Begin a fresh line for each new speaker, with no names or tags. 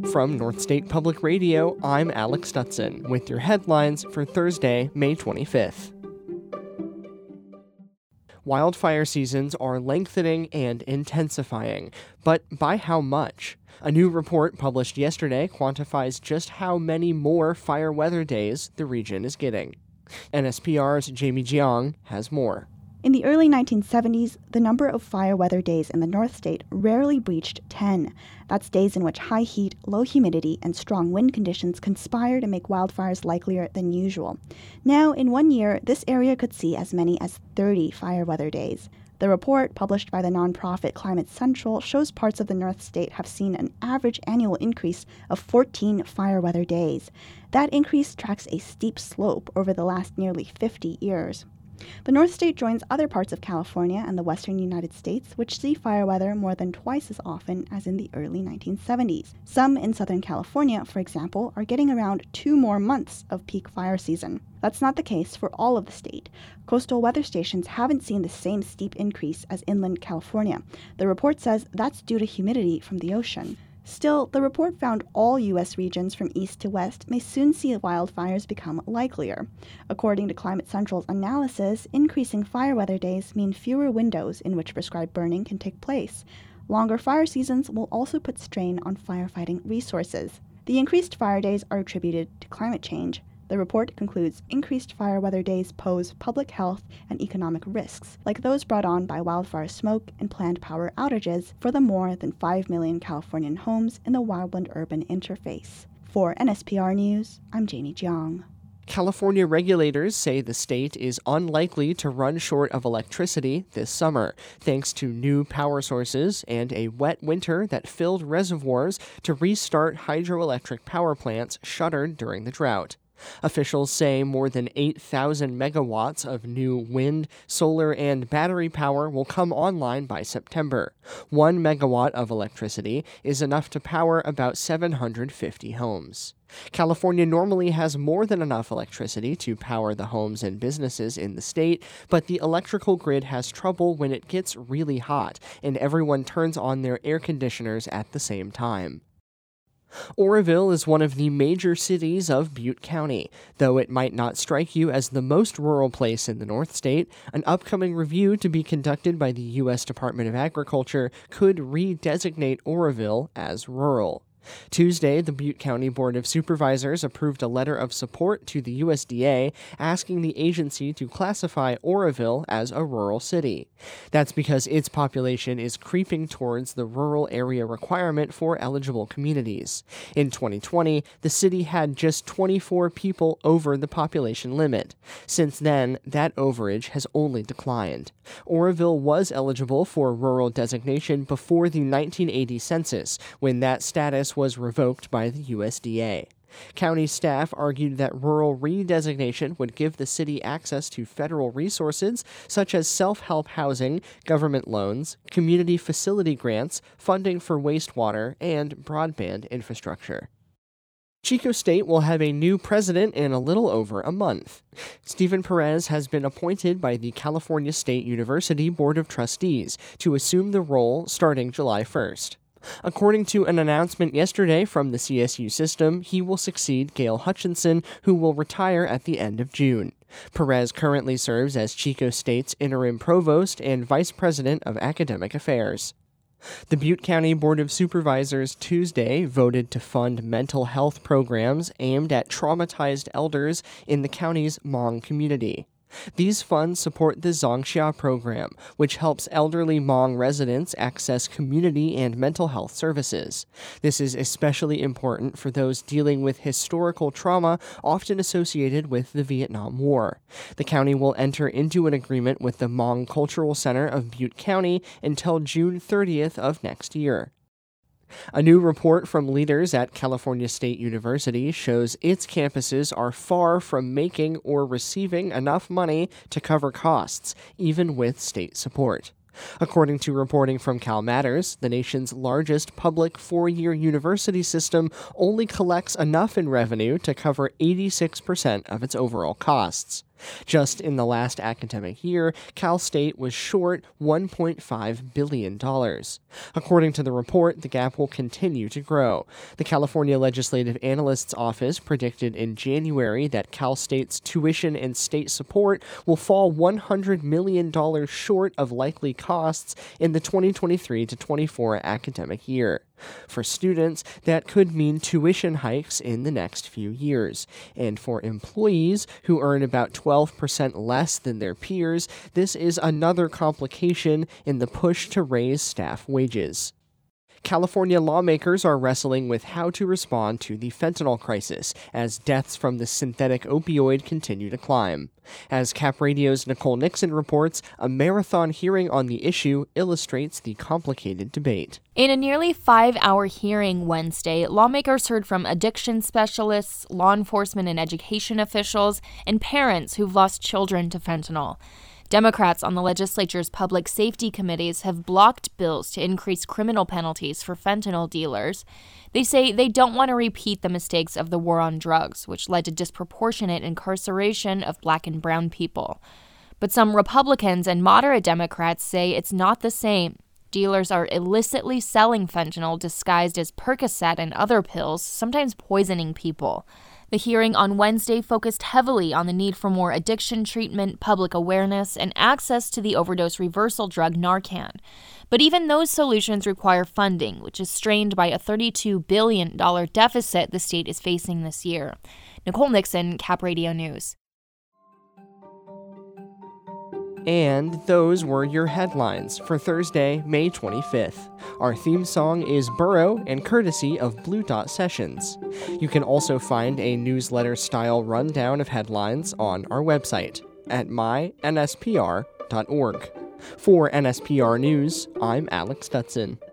From North State Public Radio, I'm Alex Stutson with your headlines for Thursday, May 25th. Wildfire seasons are lengthening and intensifying, but by how much? A new report published yesterday quantifies just how many more fire weather days the region is getting. NSPR's Jamie Jiang has more.
In the early 1970s, the number of fire weather days in the North State rarely breached 10. That's days in which high heat, low humidity, and strong wind conditions conspire to make wildfires likelier than usual. Now, in 1 year, this area could see as many as 30 fire weather days. The report, published by the nonprofit Climate Central, shows parts of the North State have seen an average annual increase of 14 fire weather days. That increase tracks a steep slope over the last nearly 50 years. The North State joins other parts of California and the western United States, which see fire weather more than twice as often as in the early 1970s. Some in Southern California, for example, are getting around 2 more months of peak fire season. That's not the case for all of the state. Coastal weather stations haven't seen the same steep increase as inland California. The report says that's due to humidity from the ocean. Still, the report found all U.S. regions from east to west may soon see wildfires become likelier. According to Climate Central's analysis, increasing fire weather days mean fewer windows in which prescribed burning can take place. Longer fire seasons will also put strain on firefighting resources. The increased fire days are attributed to climate change. The report concludes increased fire weather days pose public health and economic risks, like those brought on by wildfire smoke and planned power outages for the more than 5 million Californian homes in the wildland-urban interface. For NSPR News, I'm Jamie Jiang.
California regulators say the state is unlikely to run short of electricity this summer, thanks to new power sources and a wet winter that filled reservoirs to restart hydroelectric power plants shuttered during the drought. Officials say more than 8,000 megawatts of new wind, solar, and battery power will come online by September. 1 megawatt of electricity is enough to power about 750 homes. California normally has more than enough electricity to power the homes and businesses in the state, but the electrical grid has trouble when it gets really hot and everyone turns on their air conditioners at the same time. Oroville is one of the major cities of Butte County. Though it might not strike you as the most rural place in the North State, an upcoming review to be conducted by the U.S. Department of Agriculture could redesignate Oroville as rural. Tuesday, the Butte County Board of Supervisors approved a letter of support to the USDA asking the agency to classify Oroville as a rural city. That's because its population is creeping towards the rural area requirement for eligible communities. In 2020, the city had just 24 people over the population limit. Since then, that overage has only declined. Oroville was eligible for rural designation before the 1980 census, when that status was revoked by the USDA. County staff argued that rural redesignation would give the city access to federal resources such as self-help housing, government loans, community facility grants, funding for wastewater, and broadband infrastructure. Chico State will have a new president in a little over a month. Stephen Perez has been appointed by the California State University Board of Trustees to assume the role starting July 1st. According to an announcement yesterday from the CSU system, he will succeed Gail Hutchinson, who will retire at the end of June. Perez currently serves as Chico State's interim provost and vice president of academic affairs. The Butte County Board of Supervisors Tuesday voted to fund mental health programs aimed at traumatized elders in the county's Hmong community. These funds support the Zongxia program, which helps elderly Hmong residents access community and mental health services. This is especially important for those dealing with historical trauma often associated with the Vietnam War. The county will enter into an agreement with the Hmong Cultural Center of Butte County until June 30th of next year. A new report from leaders at California State University shows its campuses are far from making or receiving enough money to cover costs, even with state support. According to reporting from CalMatters, the nation's largest public four-year university system only collects enough in revenue to cover 86% of its overall costs. Just in the last academic year, Cal State was short $1.5 billion. According to the report, the gap will continue to grow. The California Legislative Analyst's Office predicted in January that Cal State's tuition and state support will fall $100 million short of likely costs in the 2023 to 24 academic year. For students, that could mean tuition hikes in the next few years. And for employees who earn about 12% less than their peers, this is another complication in the push to raise staff wages. California lawmakers are wrestling with how to respond to the fentanyl crisis as deaths from the synthetic opioid continue to climb. As Cap Radio's Nicole Nixon reports, a marathon hearing on the issue illustrates the complicated debate.
In a nearly 5-hour hearing Wednesday, lawmakers heard from addiction specialists, law enforcement and education officials, and parents who've lost children to fentanyl. Democrats on the legislature's public safety committees have blocked bills to increase criminal penalties for fentanyl dealers. They say they don't want to repeat the mistakes of the war on drugs, which led to disproportionate incarceration of Black and brown people. But some Republicans and moderate Democrats say it's not the same. Dealers are illicitly selling fentanyl disguised as Percocet and other pills, sometimes poisoning people. The hearing on Wednesday focused heavily on the need for more addiction treatment, public awareness, and access to the overdose reversal drug Narcan. But even those solutions require funding, which is strained by a $32 billion deficit the state is facing this year. Nicole Nixon, Cap Radio News.
And those were your headlines for Thursday, May 25th. Our theme song is Burrow and courtesy of Blue Dot Sessions. You can also find a newsletter-style rundown of headlines on our website at mynspr.org. For NSPR News, I'm Alex Dutson.